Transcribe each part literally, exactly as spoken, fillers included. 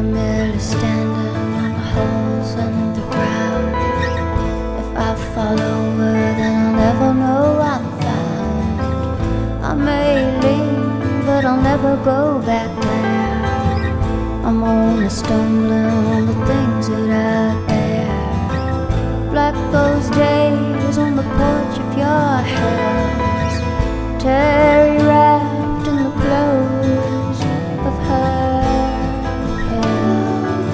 I'm merely standing on the holes in the ground. If I fall over, then I'll never know I'm found. I may leave, but I'll never go back there. I'm only stumbling on the things that I bear. Like those days on the porch of your house, Terry wrapped in the clothes of her pills.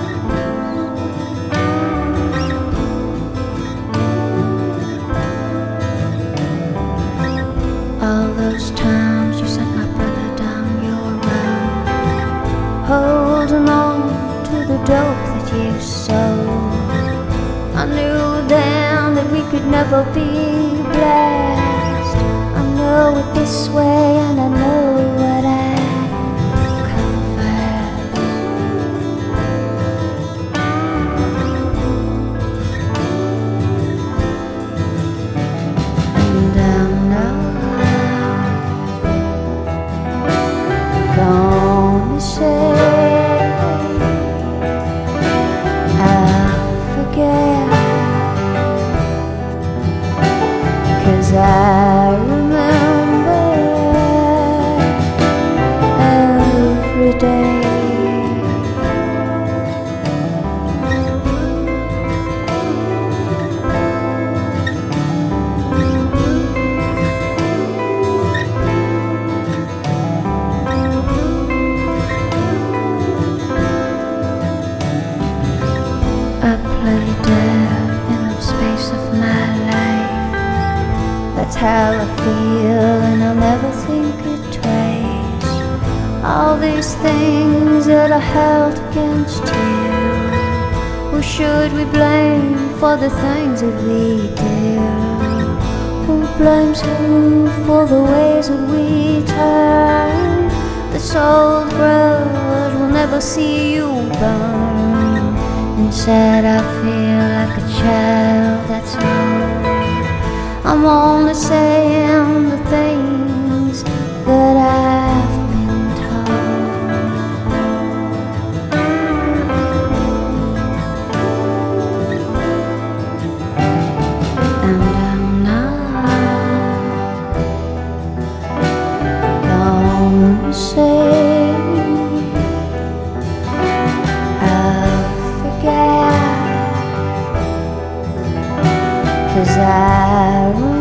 All those times you sent my brother down your road, holding on to the dope that you sowed. I knew then that we could never be blessed. I know it this way and I know what I confess. And I'm not gonna say I'll forget, 'cause I remember every day. I play dead in the space of my life. That's how I feel, and I'll never think it twice. All these things that I held against you, who should we blame for the things that we do? Who blames who for the ways that we turn? This old road will never see you burn. Inside I feel like a child that's old. I'm only saying the things that I've been told. And I'm not gonna say I'll forget, 'cause I